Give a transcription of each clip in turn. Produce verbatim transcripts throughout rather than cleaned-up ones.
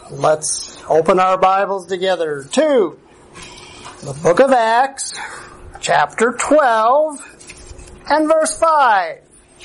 Let's open our Bibles together to the book of Acts, chapter twelve, and verse five.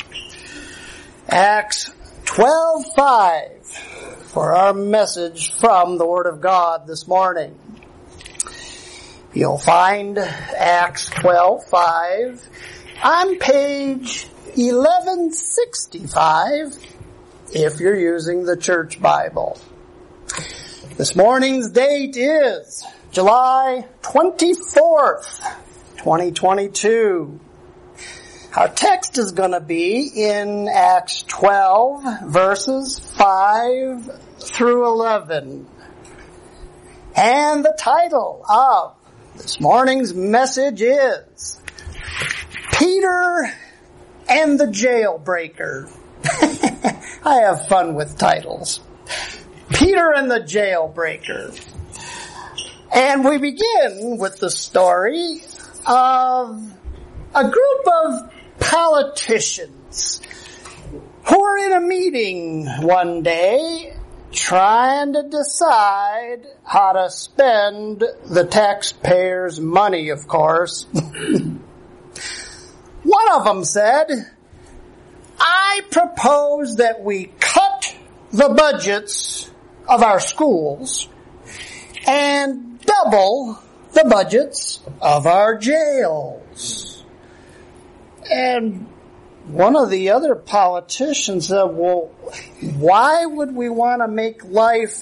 Acts twelve five for our message from the Word of God this morning. You'll find Acts twelve five on page eleven sixty-five if you're using the church Bible. This morning's date is July twenty-fourth, twenty twenty-two. Our text is going to be in Acts twelve, verses five through eleven. And the title of this morning's message is Peter and the Jailbreaker. I have fun with titles. Peter and the Jailbreaker. And we begin with the story of a group of politicians who were in a meeting one day trying to decide how to spend the taxpayers' money, of course. One of them said, I propose that we cut the budgets of our schools and double the budgets of our jails. And one of the other politicians said, well, why would we want to make life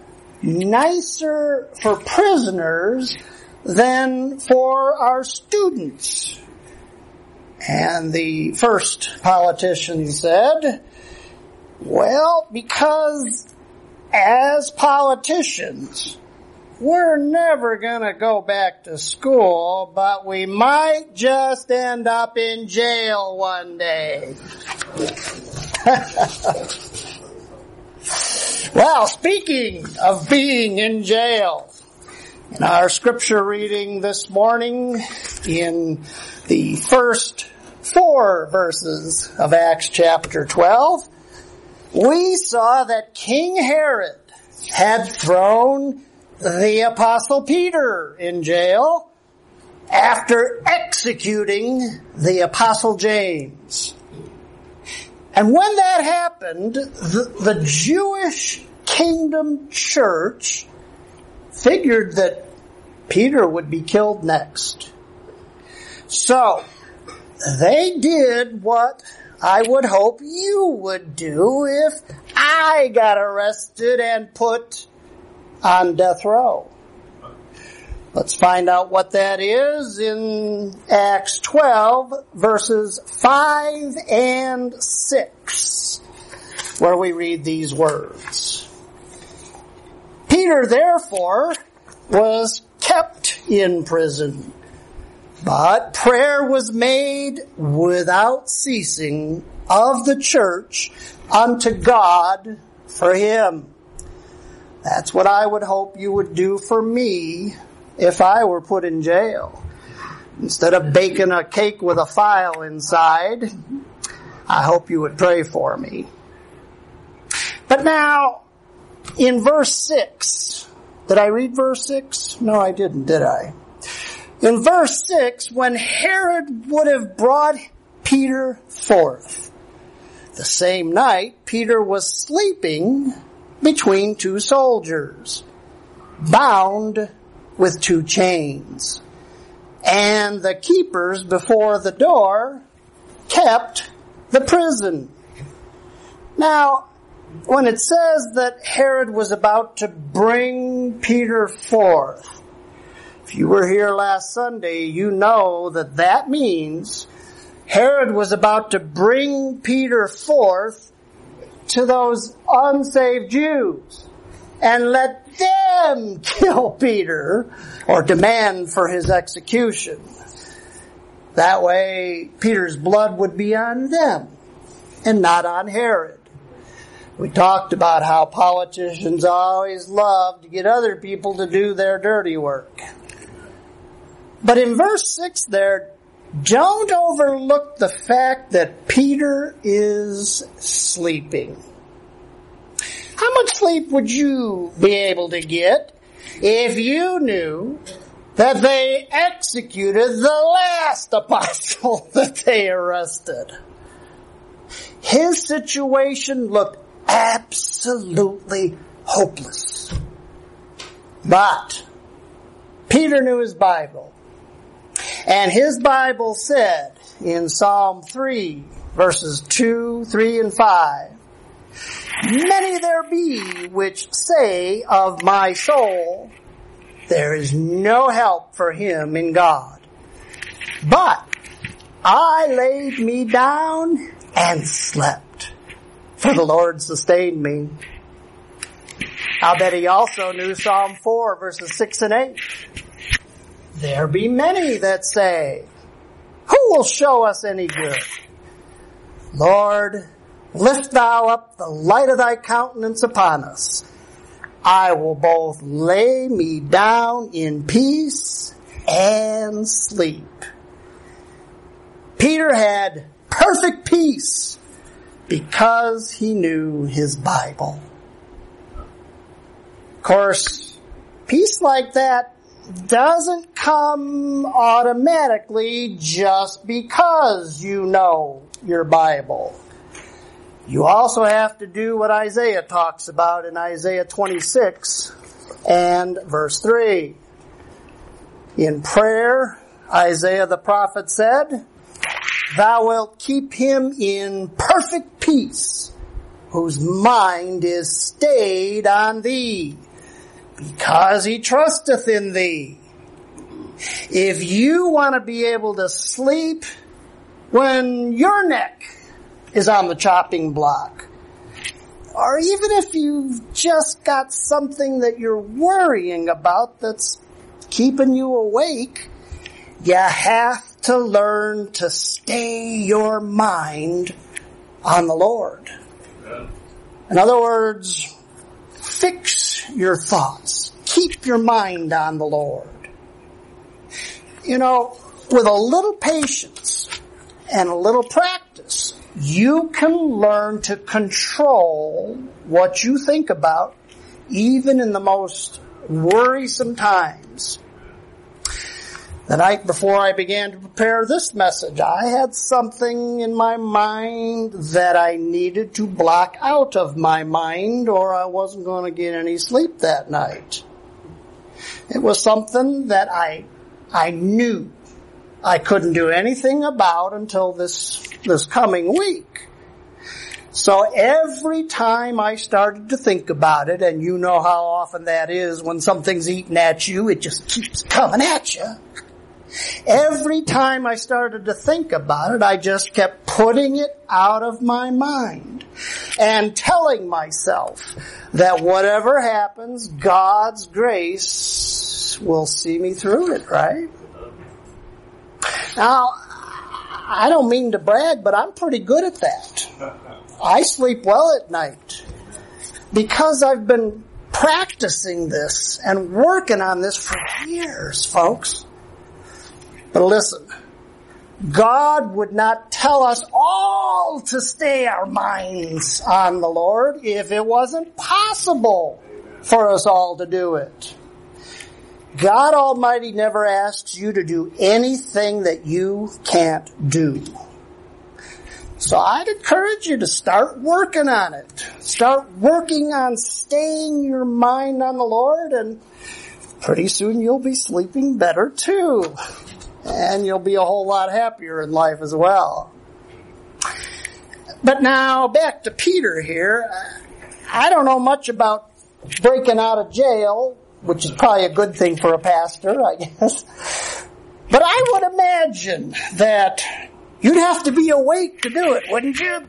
nicer for prisoners than for our students? And the first politician said, well, because as politicians, we're never going to go back to school, but we might just end up in jail one day. Well, speaking of being in jail, in our scripture reading this morning, in the first four verses of Acts chapter twelve, we saw that King Herod had thrown the Apostle Peter in jail after executing the Apostle James. And when that happened, the, the Jewish Kingdom Church figured that Peter would be killed next. So, they did what I would hope you would do if I got arrested and put on death row. Let's find out what that is in Acts twelve, verses five and six, where we read these words. Peter, therefore, was kept in prison, but prayer was made without ceasing of the church unto God for him. That's what I would hope you would do for me if I were put in jail. Instead of baking a cake with a file inside, I hope you would pray for me. But now, in verse six, did I read verse six? No, I didn't, did I? In verse six, when Herod would have brought Peter forth, the same night Peter was sleeping between two soldiers, bound with two chains. And the keepers before the door kept the prison. Now, when it says that Herod was about to bring Peter forth, if you were here last Sunday, you know that that means Herod was about to bring Peter forth to those unsaved Jews and let them kill Peter or demand for his execution. That way, Peter's blood would be on them and not on Herod. We talked about how politicians always love to get other people to do their dirty work. But in verse six there, don't overlook the fact that Peter is sleeping. How much sleep would you be able to get if you knew that they executed the last apostle that they arrested? His situation looked absolutely hopeless. But Peter knew his Bible. And his Bible said in Psalm three, verses two, three, and five, "Many there be which say of my soul, there is no help for him in God. But I laid me down and slept, for the Lord sustained me." I'll bet he also knew Psalm four, verses six and eight. "There be many that say, who will show us any good? Lord, lift thou up the light of thy countenance upon us. I will both lay me down in peace and sleep." Peter had perfect peace because he knew his Bible. Of course, peace like that doesn't come automatically just because you know your Bible. You also have to do what Isaiah talks about in Isaiah twenty-six and verse three. In prayer, Isaiah the prophet said, "Thou wilt keep him in perfect peace, whose mind is stayed on thee, because he trusteth in thee." If you want to be able to sleep when your neck is on the chopping block, or even if you've just got something that you're worrying about that's keeping you awake, you have to learn to stay your mind on the Lord. In other words, fix your thoughts. Keep your mind on the Lord. You know, with a little patience and a little practice, you can learn to control what you think about, even in the most worrisome times. The night before I began to prepare this message, I had something in my mind that I needed to block out of my mind, or I wasn't going to get any sleep that night. It was something that I I knew I couldn't do anything about until this this coming week. So every time I started to think about it, and you know how often that is when something's eating at you, it just keeps coming at you. Every time I started to think about it, I just kept putting it out of my mind and telling myself that whatever happens, God's grace will see me through it, right? Now, I don't mean to brag, but I'm pretty good at that. I sleep well at night because I've been practicing this and working on this for years, folks. But listen, God would not tell us all to stay our minds on the Lord if it wasn't possible for us all to do it. God Almighty never asks you to do anything that you can't do. So I'd encourage you to start working on it. Start working on staying your mind on the Lord, and pretty soon you'll be sleeping better too. And you'll be a whole lot happier in life as well. But now, back to Peter here. I don't know much about breaking out of jail, which is probably a good thing for a pastor, I guess. But I would imagine that you'd have to be awake to do it, wouldn't you?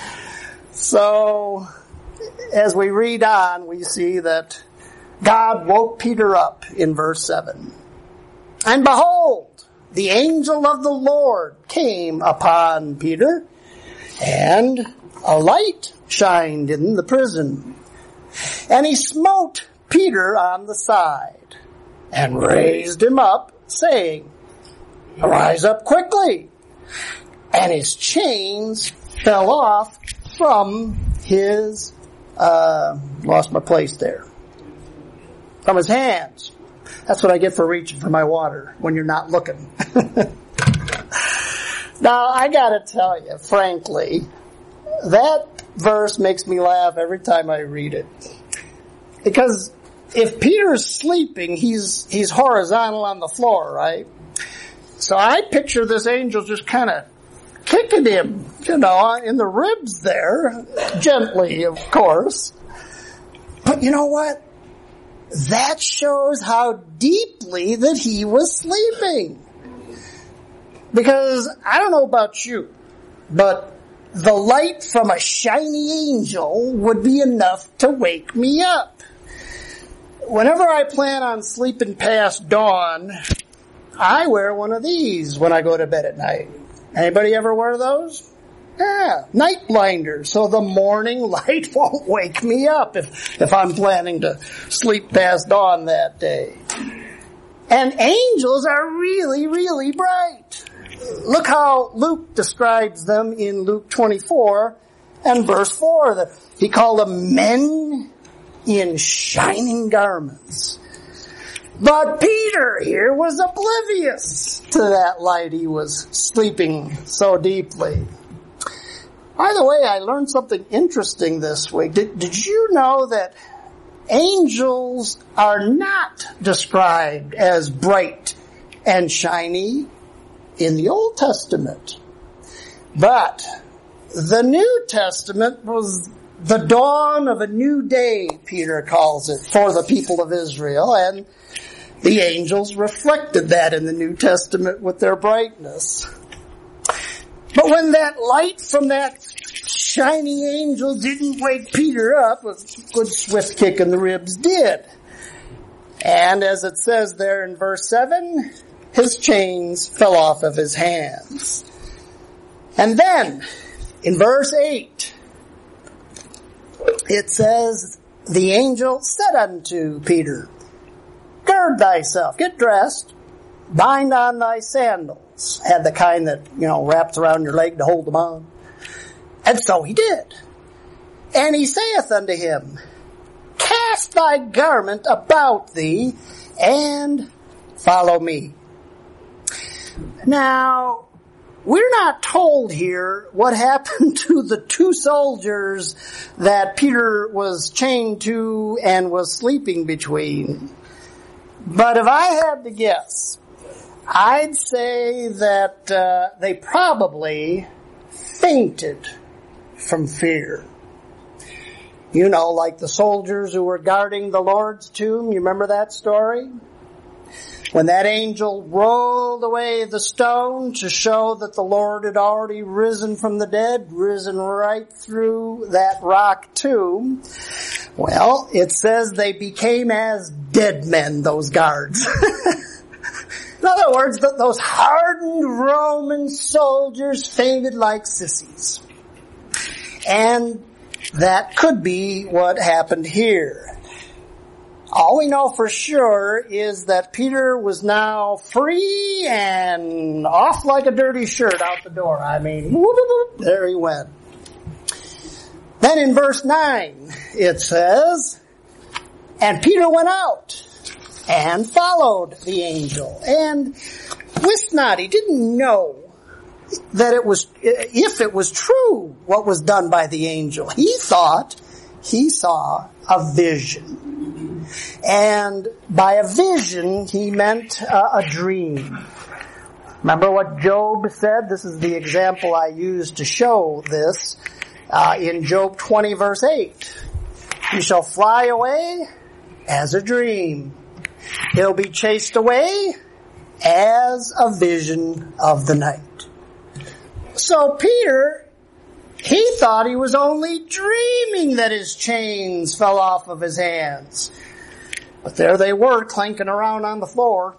So, as we read on, we see that God woke Peter up in verse seven. "And behold, the angel of the Lord came upon Peter, and a light shined in the prison. And he smote Peter on the side, and raised him up, saying, Arise up quickly. And his chains fell off from his uh, lost my place there. From his hands. That's what I get for reaching for my water when you're not looking. Now, I gotta tell you, frankly, that verse makes me laugh every time I read it. Because if Peter's sleeping, he's, he's horizontal on the floor, right? So I picture this angel just kind of kicking him, you know, in the ribs there, gently, of course. But you know what? That shows how deeply that he was sleeping. Because I don't know about you, but the light from a shiny angel would be enough to wake me up. Whenever I plan on sleeping past dawn, I wear one of these when I go to bed at night. Anybody ever wear those? Yeah, night blinders, so the morning light won't wake me up if, if I'm planning to sleep past dawn that day. And angels are really, really bright. Look how Luke describes them in Luke twenty-four and verse four. That he called them men in shining garments. But Peter here was oblivious to that light. He was sleeping so deeply. By the way, I learned something interesting this week. Did, did you know that angels are not described as bright and shiny in the Old Testament? But the New Testament was the dawn of a new day, Peter calls it, for the people of Israel, and the angels reflected that in the New Testament with their brightness. But when that light from that shiny angel didn't wake Peter up, a good swift kick in the ribs did. And as it says there in verse seven, his chains fell off of his hands. And then, in verse eight, it says, the angel said unto Peter, gird thyself, get dressed, bind on thy sandals. Had the kind that, you know, wraps around your leg to hold them on. And so he did. And he saith unto him, cast thy garment about thee, and follow me. Now, we're not told here what happened to the two soldiers that Peter was chained to and was sleeping between. But if I had to guess, I'd say that uh, they probably fainted from fear. You know, like the soldiers who were guarding the Lord's tomb. You remember that story? When that angel rolled away the stone to show that the Lord had already risen from the dead, risen right through that rock tomb, well, it says they became as dead men, those guards. In other words, those hardened Roman soldiers fainted like sissies. And that could be what happened here. All we know for sure is that Peter was now free and off like a dirty shirt out the door. I mean, whoop, whoop, whoop, there he went. Then in verse nine, it says, and Peter went out and followed the angel. And wist not, he didn't know that it was, if it was true what was done by the angel. He thought he saw a vision. And by a vision, he meant uh, a dream. Remember what Job said? This is the example I used to show this uh, in Job twenty verse eight. He shall fly away as a dream. He'll be chased away as a vision of the night. So Peter, he thought he was only dreaming that his chains fell off of his hands. But there they were, clanking around on the floor.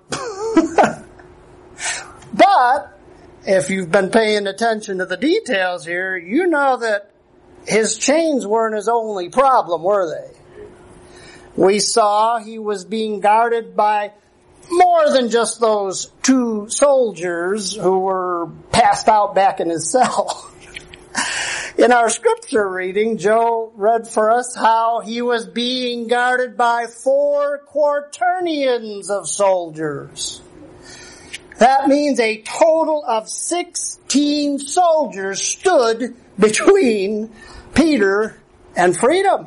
But, if you've been paying attention to the details here, you know that his chains weren't his only problem, were they? We saw he was being guarded by more than just those two soldiers who were passed out back in his cell. In our scripture reading, Joe read for us how he was being guarded by four quaternions of soldiers. That means a total of sixteen soldiers stood between Peter and freedom.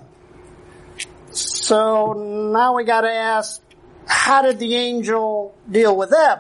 So now we got to ask, how did the angel deal with them?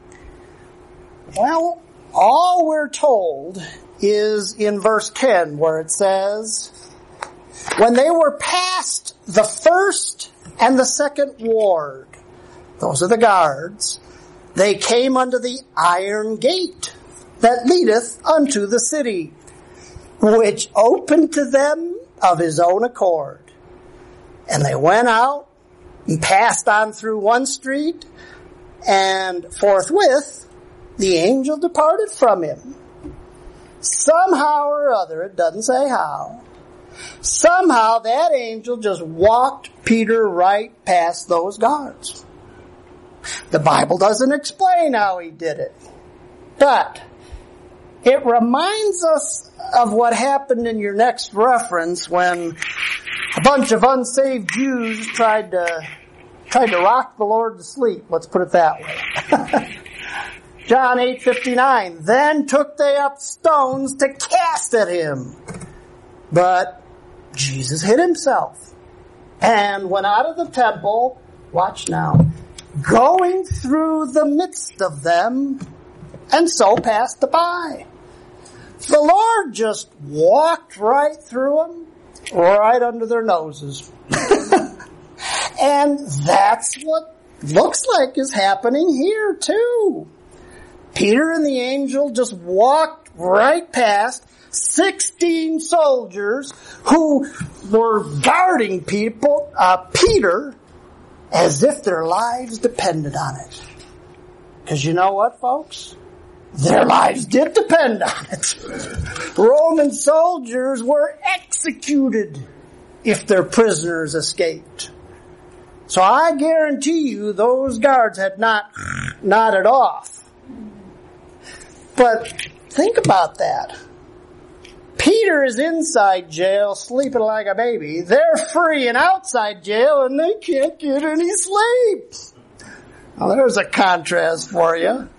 Well, all we're told is in verse ten, where it says, when they were past the first and the second ward, those are the guards, they came unto the iron gate that leadeth unto the city, which opened to them of his own accord. And they went out and passed on through one street, and forthwith the angel departed from him. Somehow or other, it doesn't say how, somehow that angel just walked Peter right past those guards. The Bible doesn't explain how he did it, but it reminds us of what happened in your next reference when a bunch of unsaved Jews tried to tried to rock the Lord to sleep. Let's put it that way. John eight fifty-nine. Then took they up stones to cast at him, but Jesus hid himself and went out of the temple. Watch now, going through the midst of them, and so passed by. The Lord just walked right through them, right under their noses. And that's what looks like is happening here too. Peter and the angel just walked right past sixteen soldiers who were guarding people, uh, Peter, as if their lives depended on it. Because you know what, folks? Their lives did depend on it. Roman soldiers were executed if their prisoners escaped. So I guarantee you those guards had not nodded off. But think about that. Peter is inside jail sleeping like a baby. They're free and outside jail and they can't get any sleep. Well, there's a contrast for you.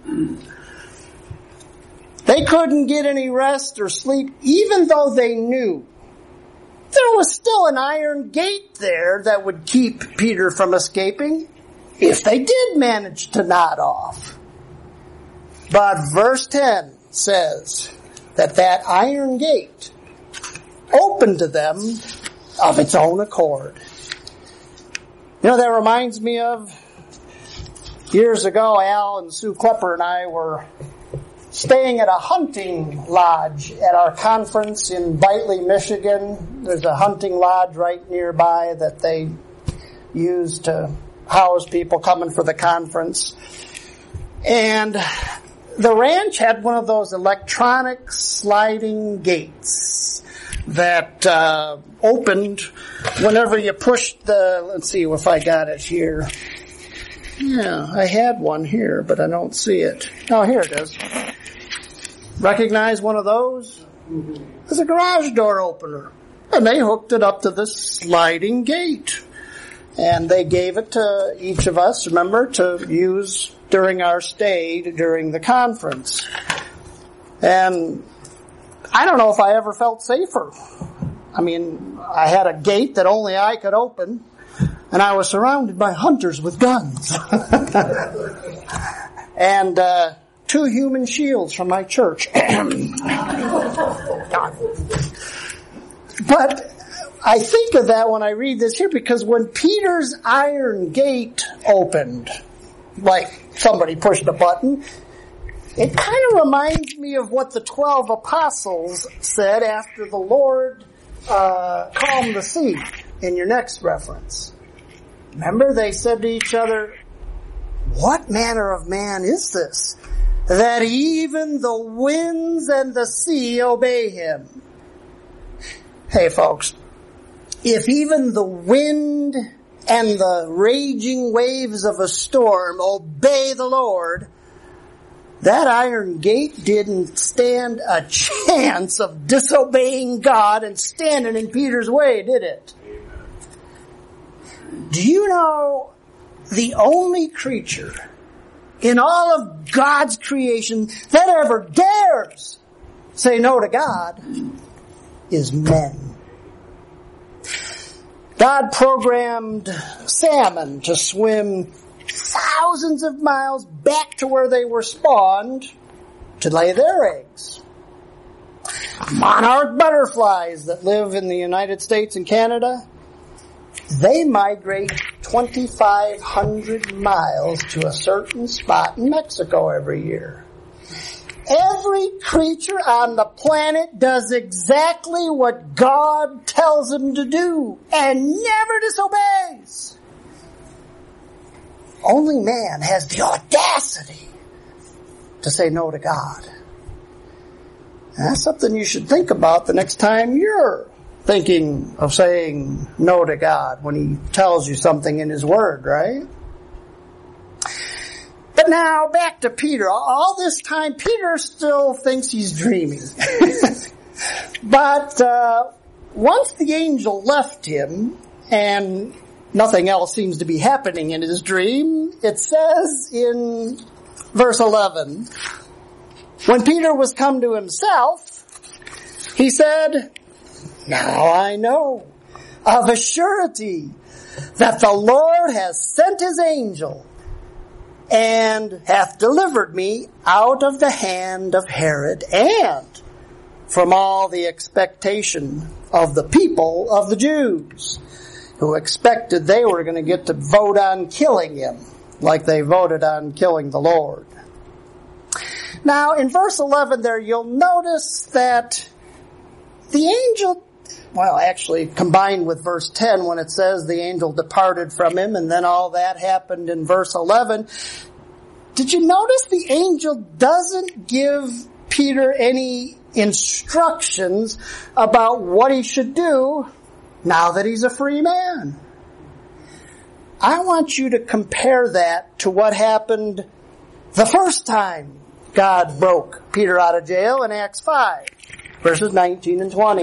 They couldn't get any rest or sleep even though they knew there was still an iron gate there that would keep Peter from escaping if they did manage to nod off. But verse ten says that that iron gate opened to them of its own accord. You know, that reminds me of years ago, Al and Sue Klepper and I were staying at a hunting lodge at our conference in Bitely, Michigan. There's a hunting lodge right nearby that they use to house people coming for the conference. And the ranch had one of those electronic sliding gates that uh, opened whenever you pushed the, let's see if I got it here. Yeah, I had one here, but I don't see it. Oh, here it is. Recognize one of those? It's a garage door opener. And they hooked it up to this sliding gate. And they gave it to each of us, remember, to use during our stay during the conference. And I don't know if I ever felt safer. I mean, I had a gate that only I could open, and I was surrounded by hunters with guns. and uh two human shields from my church. But I think of that when I read this here, because when Peter's iron gate opened, like somebody pushed a button, it kind of reminds me of what the twelve apostles said after the Lord uh calmed the sea in your next reference. Remember, they said to each other, "What manner of man is this, that even the winds and the sea obey him?" Hey folks, if even the wind and the raging waves of a storm obey the Lord, that iron gate didn't stand a chance of disobeying God and standing in Peter's way, did it? Do you know the only creature in all of God's creation that ever dares say no to God is men? God programmed salmon to swim thousands of miles back to where they were spawned to lay their eggs. Monarch butterflies that live in the United States and Canada, they migrate twenty-five hundred miles to a certain spot in Mexico every year. Every creature on the planet does exactly what God tells them to do and never disobeys. Only man has the audacity to say no to God. And that's something you should think about the next time you're thinking of saying no to God when He tells you something in His Word, right? But now, back to Peter. All this time, Peter still thinks he's dreaming. But uh once the angel left him, and nothing else seems to be happening in his dream, it says in verse eleven, when Peter was come to himself, he said, now I know of a surety that the Lord has sent His angel and hath delivered me out of the hand of Herod and from all the expectation of the people of the Jews, who expected they were going to get to vote on killing him like they voted on killing the Lord. Now, in verse eleven there, you'll notice that the angel, well, actually combined with verse ten when it says the angel departed from him, and then all that happened in verse eleven. Did you notice the angel doesn't give Peter any instructions about what he should do now that he's a free man? I want you to compare that to what happened the first time God broke Peter out of jail in Acts five, verses nineteen and twenty.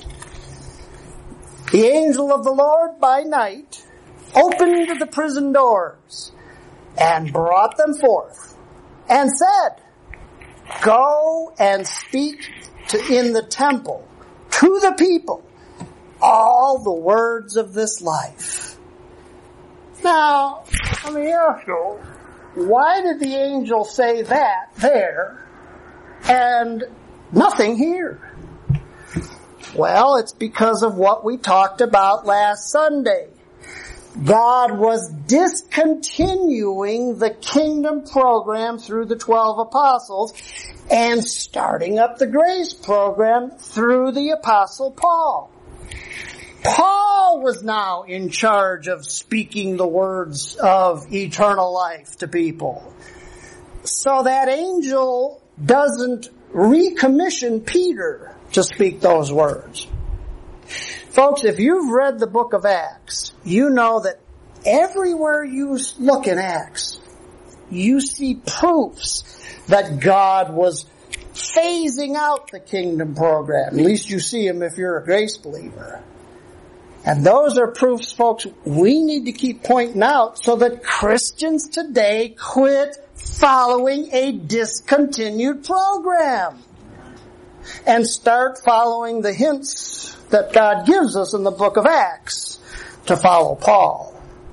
The angel of the Lord by night opened the prison doors and brought them forth and said, go and speak to, in the temple to the people all the words of this life. Now, let me ask you, why did the angel say that there and nothing here? Well, it's because of what we talked about last Sunday. God was discontinuing the kingdom program through the twelve apostles and starting up the grace program through the apostle Paul. Paul was now in charge of speaking the words of eternal life to people. So that angel doesn't recommission Peter to speak those words. Folks, if you've read the book of Acts, you know that everywhere you look in Acts, you see proofs that God was phasing out the kingdom program. At least you see them if you're a grace believer. And those are proofs, folks, we need to keep pointing out so that Christians today quit following a discontinued program and start following the hints that God gives us in the book of Acts to follow Paul.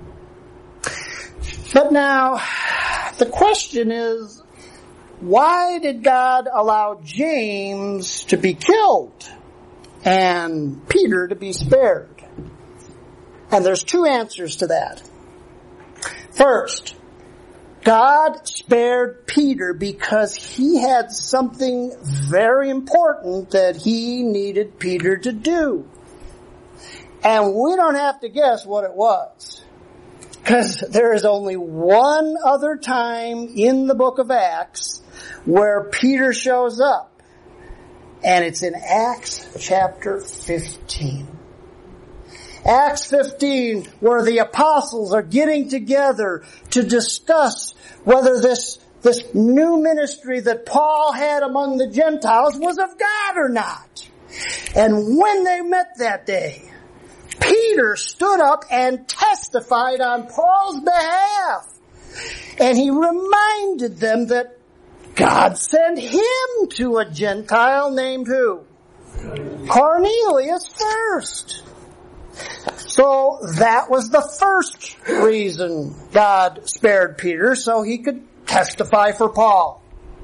But now, the question is, why did God allow James to be killed and Peter to be spared? And there's two answers to that. First, God spared Peter because he had something very important that he needed Peter to do. And we don't have to guess what it was. Because there is only one other time in the book of Acts where Peter shows up. And it's in Acts chapter fifteen. Acts fifteen, where the apostles are getting together to discuss whether this this new ministry that Paul had among the Gentiles was of God or not. And when they met that day, Peter stood up and testified on Paul's behalf. And he reminded them that God sent him to a Gentile named who? Cornelius first. So that was the first reason God spared Peter, so he could testify for Paul.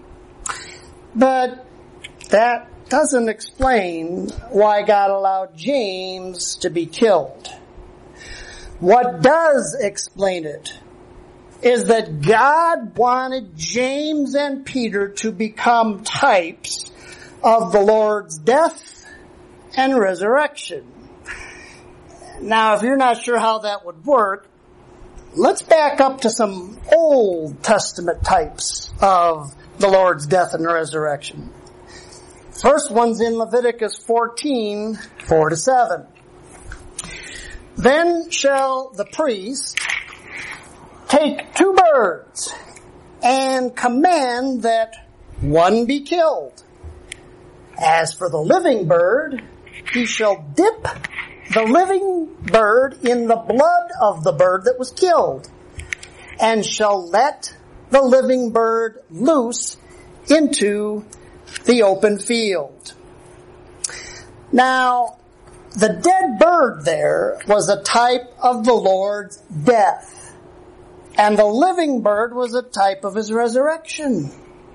But that doesn't explain why God allowed James to be killed. What does explain it is that God wanted James and Peter to become types of the Lord's death and resurrection. Now, if you're not sure how that would work, let's back up to some Old Testament types of the Lord's death and resurrection. First one's in Leviticus fourteen, four to seven. Then shall the priest take two birds and command that one be killed. As for the living bird, he shall dip the living bird in the blood of the bird that was killed, and shall let the living bird loose into the open field. Now, the dead bird there was a type of the Lord's death, and the living bird was a type of his resurrection.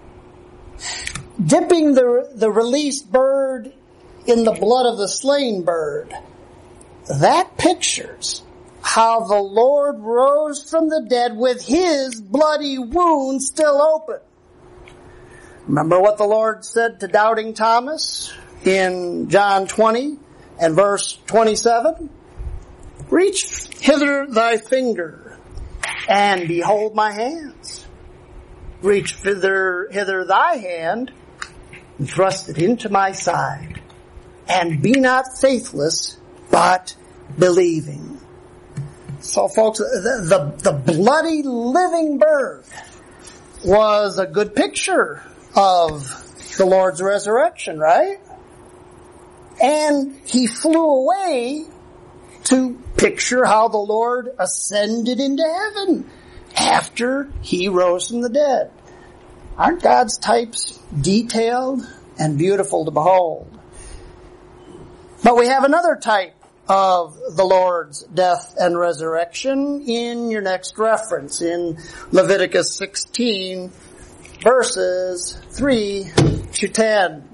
Dipping the, the released bird in the blood of the slain bird, that pictures how the Lord rose from the dead with his bloody wounds still open. Remember what the Lord said to doubting Thomas in John twenty and verse twenty-seven? Reach hither thy finger and behold my hands. Reach hither, hither thy hand and thrust it into my side. And be not faithless, but believing. So folks, the, the, the bloody living bird was a good picture of the Lord's resurrection, right? And he flew away to picture how the Lord ascended into heaven after he rose from the dead. Aren't God's types detailed and beautiful to behold? But we have another type of the Lord's death and resurrection in your next reference, in Leviticus sixteen, verses three to ten.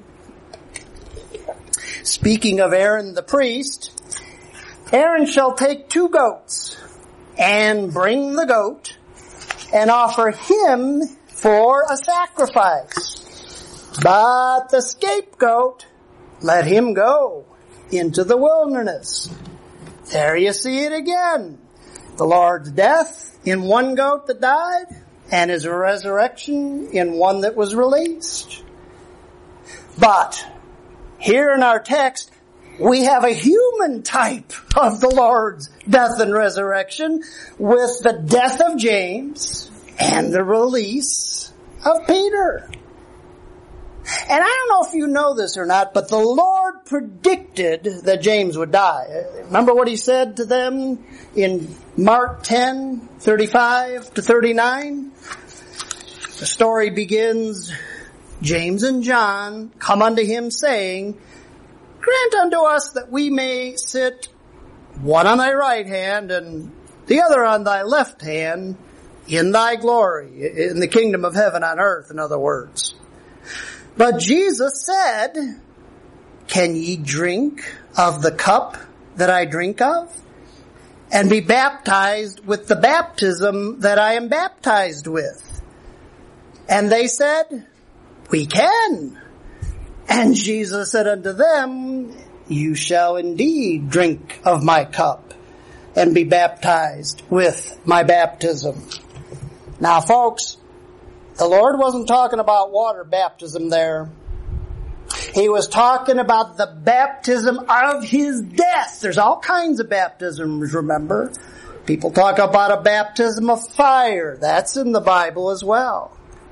Speaking of Aaron the priest, Aaron shall take two goats and bring the goat and offer him for a sacrifice. But the scapegoat, let him go into the wilderness. There you see it again. The Lord's death in one goat that died, and his resurrection in one that was released. But here in our text, we have a human type of the Lord's death and resurrection with the death of James and the release of Peter. And I don't know if you know this or not, but the Lord predicted that James would die. Remember what he said to them in Mark ten, thirty-five to thirty-nine? The story begins, James and John come unto him saying, grant unto us that we may sit one on thy right hand and the other on thy left hand in thy glory, in the kingdom of heaven on earth, in other words. But Jesus said, can ye drink of the cup that I drink of, and be baptized with the baptism that I am baptized with? And they said, we can. And Jesus said unto them, you shall indeed drink of my cup and be baptized with my baptism. Now folks, the Lord wasn't talking about water baptism there. He was talking about the baptism of his death. There's all kinds of baptisms, remember? People talk about a baptism of fire. That's in the Bible as well.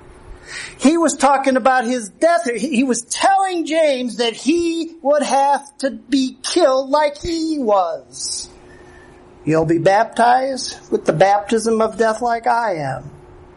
He was talking about his death. He was telling James that he would have to be killed like he was. You'll be baptized with the baptism of death like I am.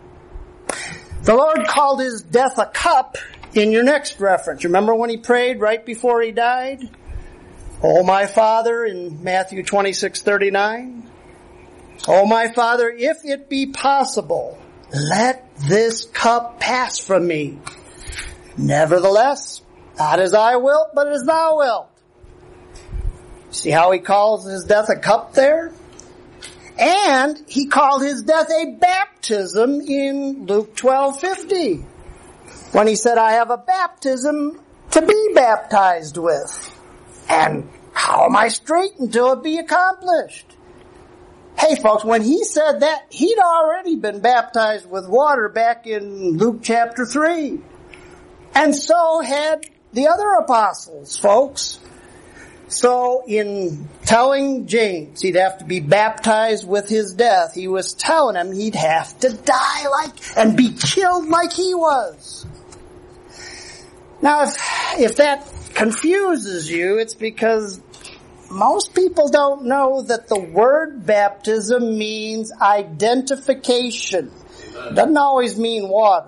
The Lord called his death a cup in your next reference. Remember when he prayed right before he died? Oh, my Father, in Matthew twenty-six thirty-nine. Oh, my Father, if it be possible, let this cup pass from me. Nevertheless, not as I will, but as thou wilt. See how he calls his death a cup there? And he called his death a baptism in Luke twelve fifty. When he said, I have a baptism to be baptized with. And how am I straight until it be accomplished? Hey folks, when he said that, he'd already been baptized with water back in Luke chapter three. And so had the other apostles, folks. So in telling James he'd have to be baptized with his death, he was telling him he'd have to die like and be killed like he was. Now if, if that confuses you, it's because most people don't know that the word baptism means identification. It doesn't always mean water.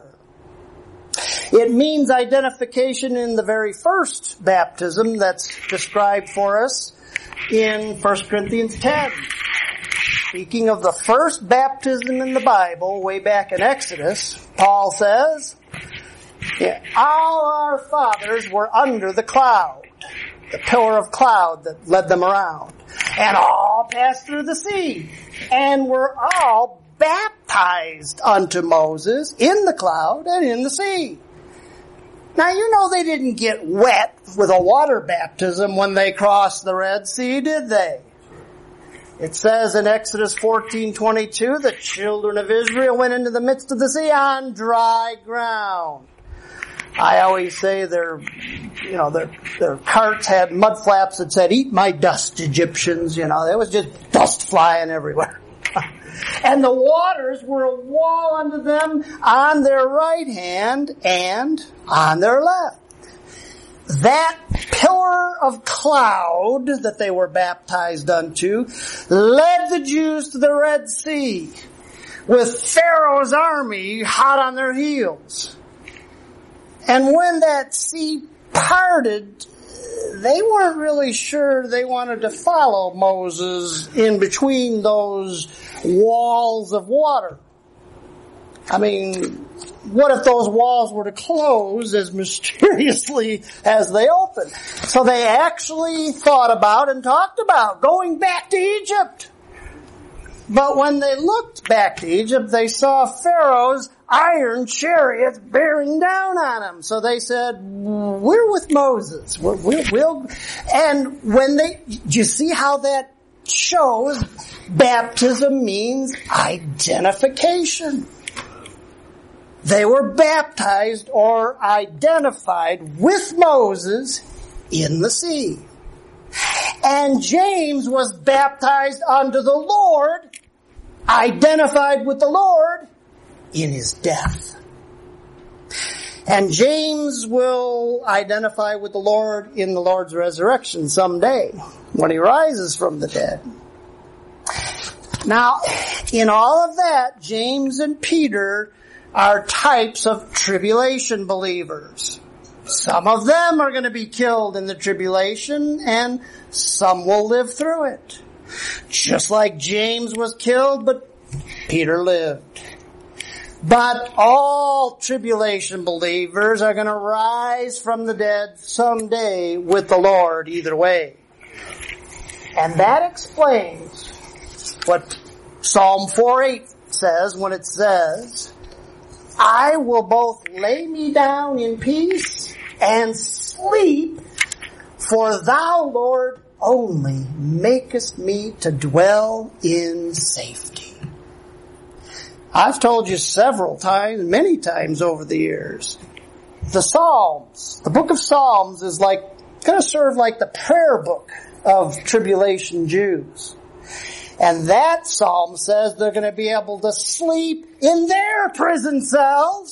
It means identification in the very first baptism that's described for us in First Corinthians ten. Speaking of the first baptism in the Bible, way back in Exodus, Paul says, yeah, all our fathers were under the cloud, the pillar of cloud that led them around, and all passed through the sea, and were all baptized unto Moses in the cloud and in the sea. Now you know they didn't get wet with a water baptism when they crossed the Red Sea, did they? It says in Exodus fourteen twenty-two, the children of Israel went into the midst of the sea on dry ground. I always say their, you know, their, their carts had mud flaps that said, eat my dust, Egyptians, you know, there was just dust flying everywhere. And the waters were a wall unto them on their right hand and on their left. That pillar of cloud that they were baptized unto led the Jews to the Red Sea with Pharaoh's army hot on their heels. And when that sea parted, they weren't really sure they wanted to follow Moses in between those walls of water. I mean, what if those walls were to close as mysteriously as they opened? So they actually thought about and talked about going back to Egypt. But when they looked back to Egypt, they saw Pharaoh's iron chariots bearing down on them. So they said, we're with Moses. We're, we'll, we'll, and when they, do you see how that shows baptism means identification? They were baptized or identified with Moses in the sea. And James was baptized unto the Lord, identified with the Lord in his death. And James will identify with the Lord in the Lord's resurrection someday when he rises from the dead. Now, in all of that, James and Peter are types of tribulation believers. Some of them are going to be killed in the tribulation, and some will live through it. Just like James was killed, but Peter lived. But all tribulation believers are going to rise from the dead someday with the Lord either way. And that explains what Psalm four eight says when it says, I will both lay me down in peace and sleep, for thou, Lord, only makest me to dwell in safety. I've told you several times, many times over the years, the Psalms, the book of Psalms is like, going to serve like the prayer book of tribulation Jews. And that psalm says they're going to be able to sleep in their prison cells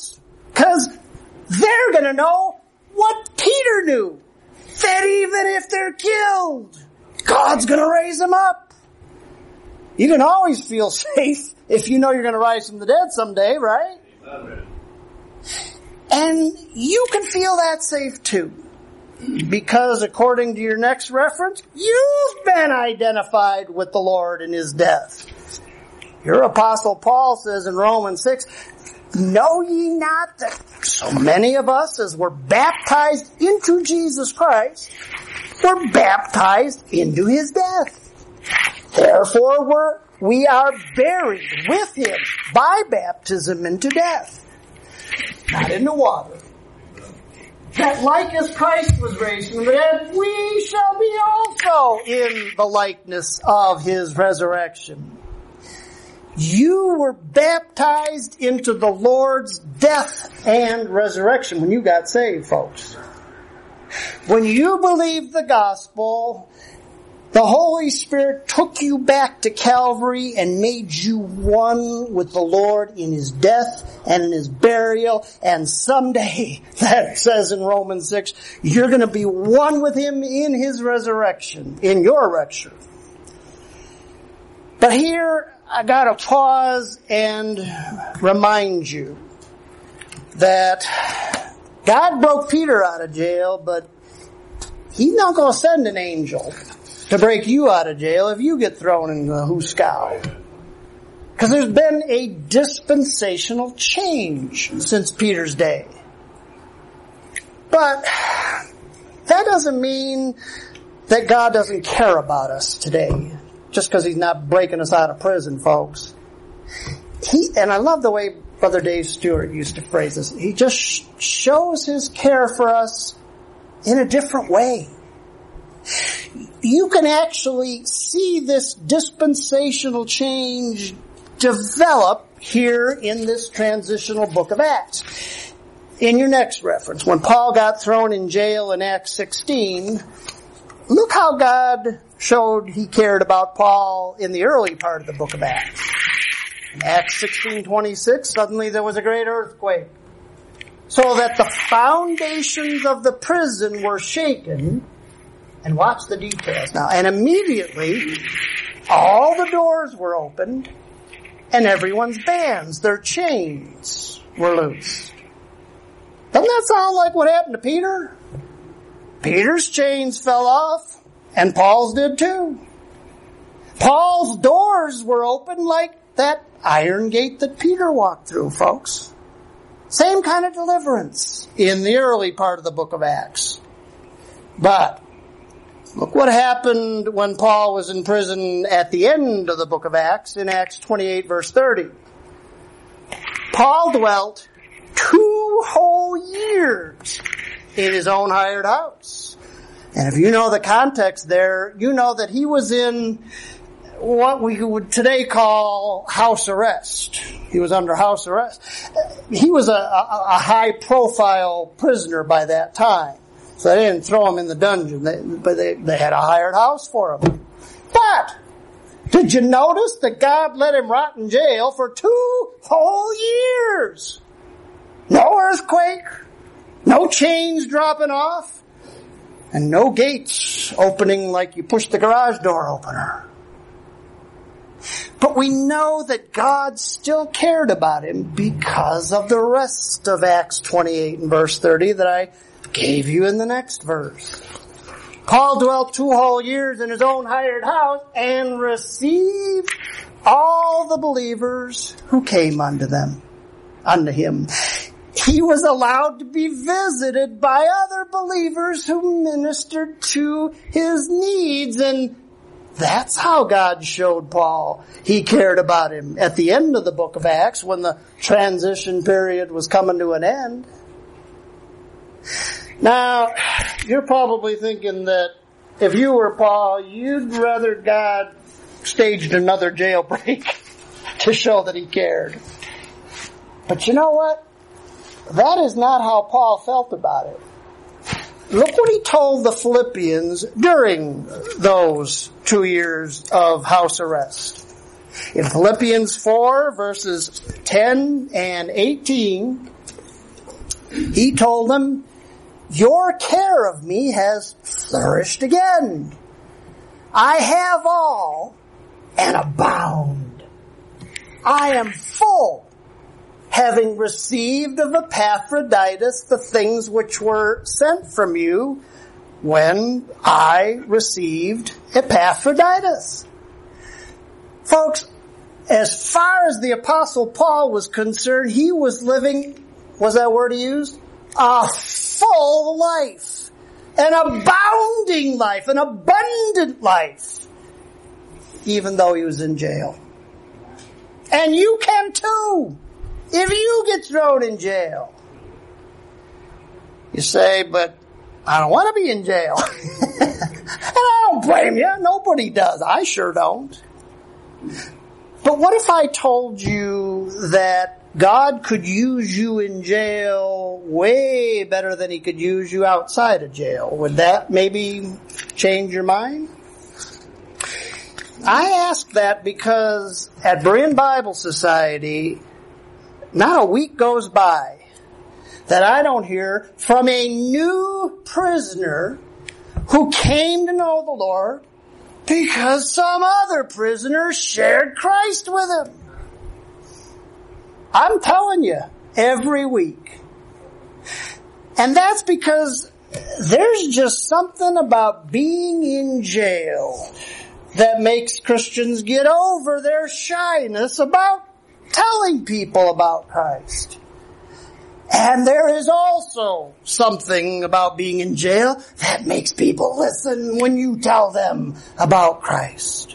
Because they're going to know what Peter knew. That even if they're killed, God's going to raise them up. You can always feel safe if you know you're going to rise from the dead someday, right? Amen. And you can feel that safe too. Because according to your next reference, you've been identified with the Lord in His death. Your Apostle Paul says in Romans six, know ye not that so many of us as were baptized into Jesus Christ were baptized into His death. Therefore we're, we are buried with Him by baptism into death. Not into water. That like as Christ was raised from the dead, we shall be also in the likeness of His resurrection. You were baptized into the Lord's death and resurrection when you got saved, folks. When you believed the gospel, the Holy Spirit took you back to Calvary and made you one with the Lord in His death and in His burial. And someday, that says in Romans six, you're going to be one with Him in His resurrection, in your rapture. But here, I gotta pause and remind you that God broke Peter out of jail, but He's not gonna send an angel to break you out of jail if you get thrown in the hooskow. Because there's been a dispensational change since Peter's day. But that doesn't mean that God doesn't care about us today. Just because He's not breaking us out of prison, folks. He, and I love the way Brother Dave Stewart used to phrase this. He just sh- shows His care for us in a different way. You can actually see this dispensational change develop here in this transitional book of Acts. In your next reference, when Paul got thrown in jail in Acts sixteen, look how God showed He cared about Paul in the early part of the book of Acts. In Acts sixteen twenty-six, suddenly there was a great earthquake, so that the foundations of the prison were shaken. And watch the details now. And immediately, all the doors were opened, and everyone's bands, their chains, were loosed. Doesn't that sound like what happened to Peter? Peter's chains fell off, and Paul's did too. Paul's doors were open like that iron gate that Peter walked through, folks. Same kind of deliverance in the early part of the book of Acts. But look what happened when Paul was in prison at the end of the book of Acts in Acts twenty-eight verse thirty. Paul dwelt two whole years in his own hired house. And if you know the context there, you know that he was in what we would today call house arrest. He was under house arrest. He was a, a, a high-profile prisoner by that time. So they didn't throw him in the dungeon, they, but they, they had a hired house for him. But did you notice that God let him rot in jail for two whole years? No earthquake, no chains dropping off, and no gates opening like you push the garage door opener. But we know that God still cared about him because of the rest of Acts twenty-eight and verse thirty that I gave you in the next verse. Paul dwelt two whole years in his own hired house and received all the believers who came unto them, unto him. He was allowed to be visited by other believers who ministered to his needs, and that's how God showed Paul He cared about him at the end of the book of Acts when the transition period was coming to an end. Now, you're probably thinking that if you were Paul, you'd rather God staged another jailbreak to show that He cared. But you know what? That is not how Paul felt about it. Look what he told the Philippians during those two years of house arrest. In Philippians four, verses ten and eighteen, He told them, your care of me has flourished again. I have all and abound. I am full, having received of Epaphroditus the things which were sent from you when I received Epaphroditus. Folks, as far as the Apostle Paul was concerned, he was living, was that word he used? A full life. An abounding life. An abundant life. Even though he was in jail. And you can too. If you get thrown in jail. You say, but I don't want to be in jail. And I don't blame you. Nobody does. I sure don't. But what if I told you that God could use you in jail way better than he could use you outside of jail? Would that maybe change your mind? I ask that because at Berean Bible Society, not a week goes by that I don't hear from a new prisoner who came to know the Lord because some other prisoner shared Christ with him. I'm telling you, every week. And that's because there's just something about being in jail that makes Christians get over their shyness about telling people about Christ. And there is also something about being in jail that makes people listen when you tell them about Christ.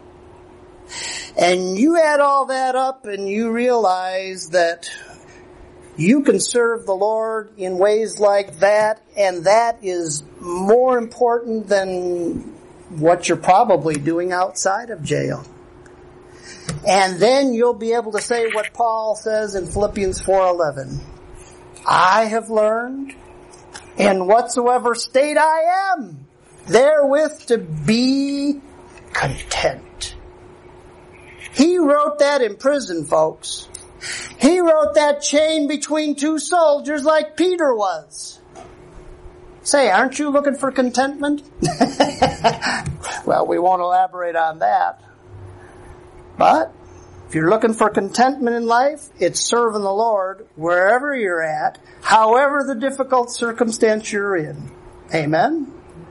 And you add all that up and you realize that you can serve the Lord in ways like that, and that is more important than what you're probably doing outside of jail. And then you'll be able to say what Paul says in Philippians four eleven. I have learned in whatsoever state I am, therewith to be content. He wrote that in prison, folks. He wrote that chained between two soldiers like Peter was. Say, aren't you looking for contentment? Well, we won't elaborate on that. But if you're looking for contentment in life, it's serving the Lord wherever you're at, however the difficult circumstance you're in. Amen?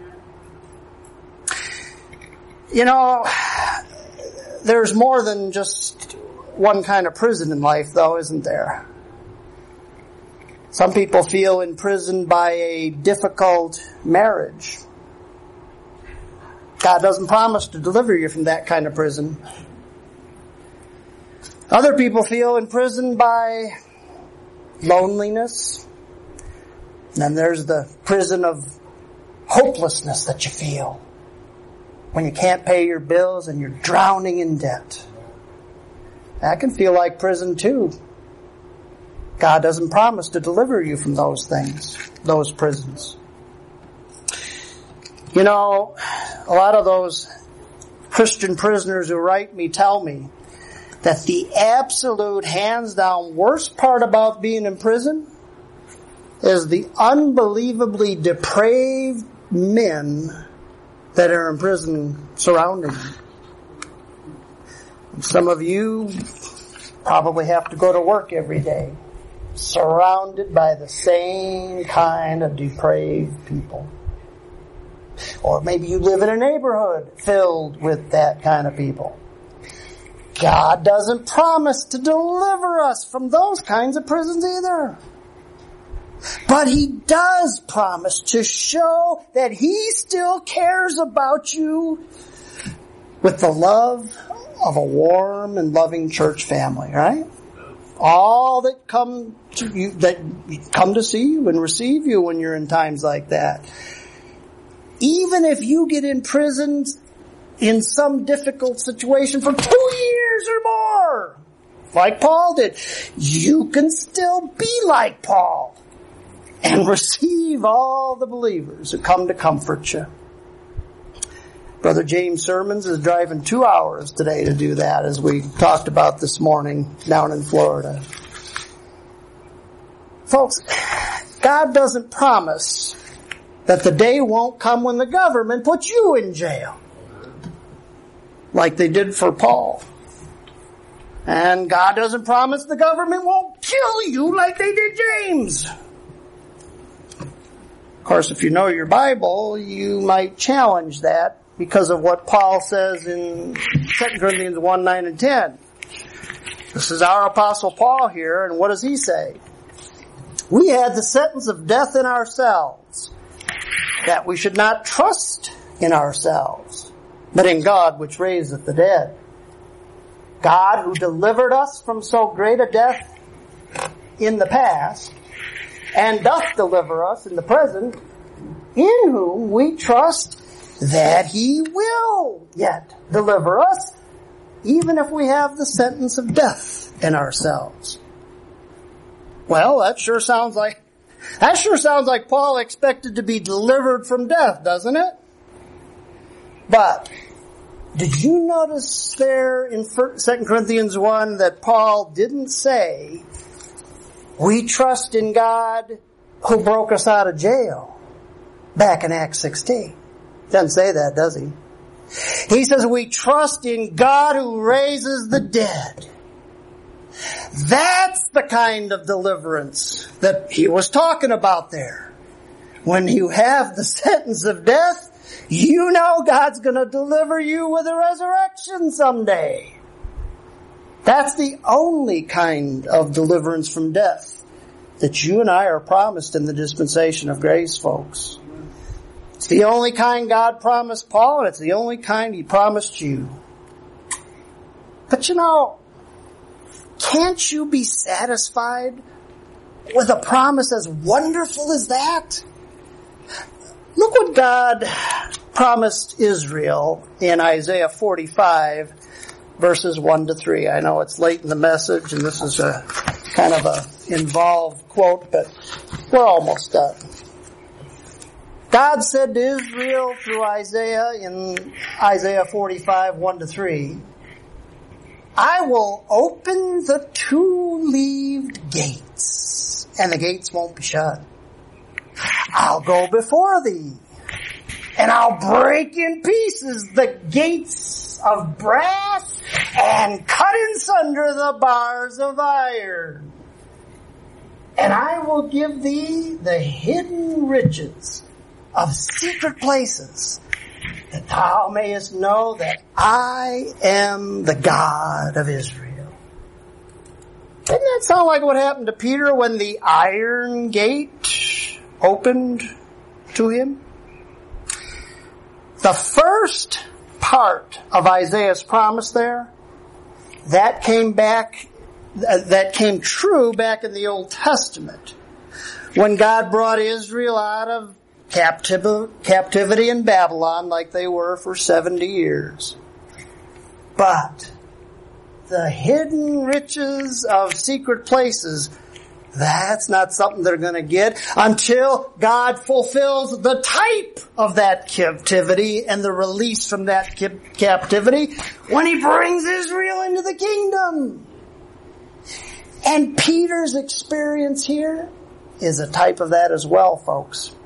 You know, there's more than just one kind of prison in life, though, isn't there? Some people feel imprisoned by a difficult marriage. God doesn't promise to deliver you from that kind of prison. Other people feel imprisoned by loneliness. And then there's the prison of hopelessness that you feel when you can't pay your bills and you're drowning in debt. That can feel like prison too. God doesn't promise to deliver you from those things, those prisons. You know, a lot of those Christian prisoners who write me tell me that the absolute hands-down worst part about being in prison is the unbelievably depraved men that are in prison surrounding them. Some of you probably have to go to work every day, surrounded by the same kind of depraved people. Or maybe you live in a neighborhood filled with that kind of people. God doesn't promise to deliver us from those kinds of prisons either. But He does promise to show that He still cares about you with the love of a warm and loving church family, right? All that come to you, that come to see you and receive you when you're in times like that. Even if you get imprisoned in some difficult situation for two years or more, like Paul did, you can still be like Paul and receive all the believers who come to comfort you. Brother James Sermons is driving two hours today to do that, as we talked about this morning down in Florida. Folks, God doesn't promise that the day won't come when the government puts you in jail, like they did for Paul. And God doesn't promise the government won't kill you like they did James. Of course, if you know your Bible, you might challenge that because of what Paul says in Second Corinthians one, nine, and ten. This is our Apostle Paul here, and what does he say? We had the sentence of death in ourselves, that we should not trust in ourselves, but in God which raiseth the dead. God who delivered us from so great a death in the past, and doth deliver us in the present, in whom we trust that He will yet deliver us, even if we have the sentence of death in ourselves. Well, that sure sounds like, that sure sounds like Paul expected to be delivered from death, doesn't it? But, did you notice there in Second Corinthians one that Paul didn't say, we trust in God who broke us out of jail, back in Acts sixteen. Doesn't say that, does he? He says we trust in God who raises the dead. That's the kind of deliverance that he was talking about there. When you have the sentence of death, you know God's going to deliver you with a resurrection someday. That's the only kind of deliverance from death that you and I are promised in the dispensation of grace, folks. It's the only kind God promised Paul, and it's the only kind He promised you. But you know, can't you be satisfied with a promise as wonderful as that? Look what God promised Israel in Isaiah forty-five, verses one to three. I know it's late in the message, and this is a kind of a involved quote, but we're almost done. God said to Israel through Isaiah in Isaiah forty-five, one to three, I will open the two-leaved gates, and the gates won't be shut. I'll go before thee, and I'll break in pieces the gates of brass and cut in sunder the bars of iron. And I will give thee the hidden riches of secret places, that thou mayest know that I am the God of Israel. Didn't that sound like what happened to Peter when the iron gate opened to him? The first part of Isaiah's promise there, that came back, that came true back in the Old Testament, when God brought Israel out of captivity in Babylon like they were for seventy years. But the hidden riches of secret places, that's not something they're going to get until God fulfills the type of that captivity and the release from that captivity when He brings Israel into the kingdom. And Peter's experience here is a type of that as well, folks.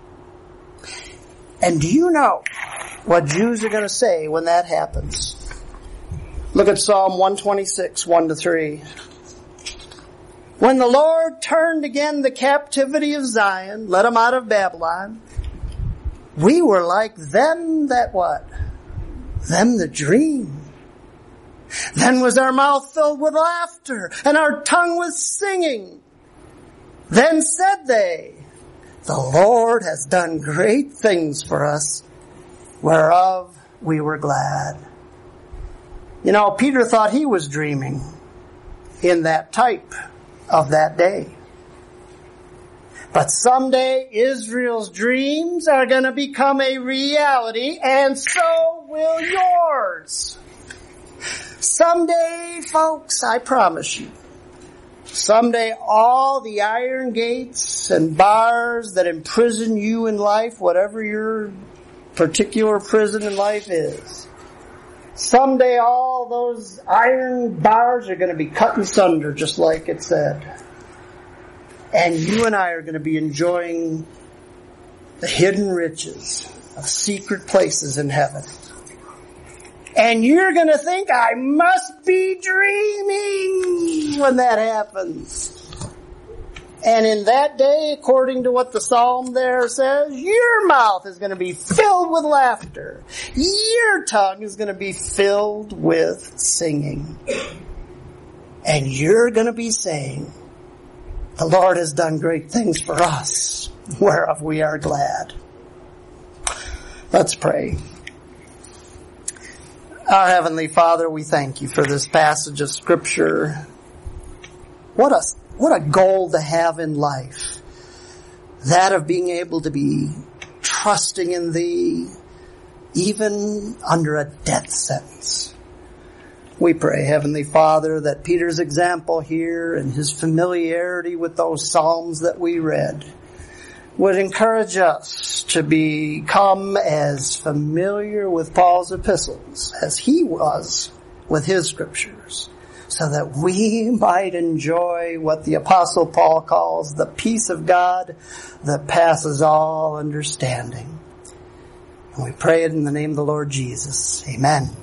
And do you know what Jews are going to say when that happens? Look at Psalm one twenty-six, one to three. When the Lord turned again the captivity of Zion, led them out of Babylon, we were like them that what? Them that dream. Then was our mouth filled with laughter, and our tongue with singing. Then said they, the Lord has done great things for us, whereof we were glad. You know, Peter thought he was dreaming in that type of that day. But someday Israel's dreams are going to become a reality, and so will yours. Someday, folks, I promise you, someday all the iron gates and bars that imprison you in life, whatever your particular prison in life is, someday all those iron bars are going to be cut in sunder, just like it said. And you and I are going to be enjoying the hidden riches of secret places in heaven. And you're going to think, I must be dreaming when that happens. And in that day, according to what the psalm there says, your mouth is going to be filled with laughter. Your tongue is going to be filled with singing. And you're going to be saying, the Lord has done great things for us, whereof we are glad. Let's pray. Our Heavenly Father, we thank you for this passage of Scripture. What a, what a goal to have in life. That of being able to be trusting in Thee, even under a death sentence. We pray, Heavenly Father, that Peter's example here and his familiarity with those Psalms that we read would encourage us to become as familiar with Paul's epistles as he was with his scriptures, so that we might enjoy what the Apostle Paul calls the peace of God that passes all understanding. And we pray it in the name of the Lord Jesus. Amen.